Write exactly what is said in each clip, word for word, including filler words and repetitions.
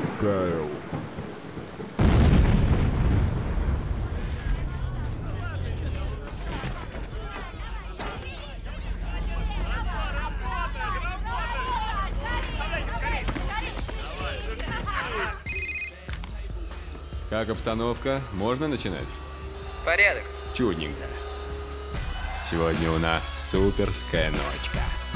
Style. Как обстановка? Можно начинать? Порядок. Чудненько. Сегодня у нас суперская ночка.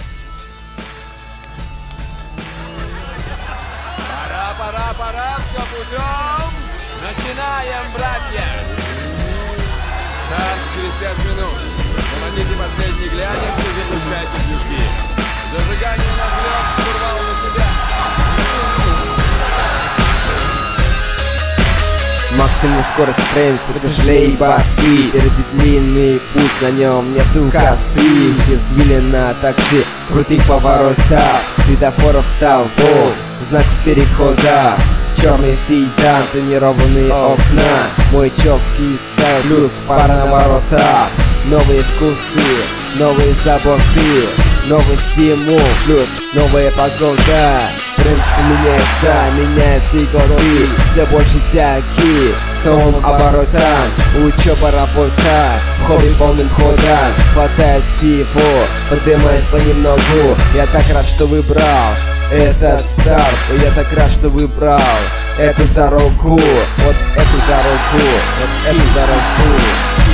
Пора, пора, пора, все путем. Начинаем, братья. Старт через пять минут. Помогите последний глянец и запускайте движки. Зажигание на трех, штурвал на себя. Максимум скорость фрейм, потяжелее басы. Впереди длинный путь, на нем нету косы. Извилина также крутых поворотов, светофоров столбов, знаков перехода. Черный седан, тонированные окна, мой четкий стайл, плюс пара наворотов. Новые вкусы, новые заботы, новый стимул, плюс новая погода. Принцип меняется, меняется и годы. Все больше тяги к новым оборотам. Учеба, работа, хобби полным ходом. Хватает всего, поднимаясь понемногу. Я так рад, что выбрал этот старт. Я так рад, что выбрал эту дорогу. Вот эту дорогу, вот эту дорогу.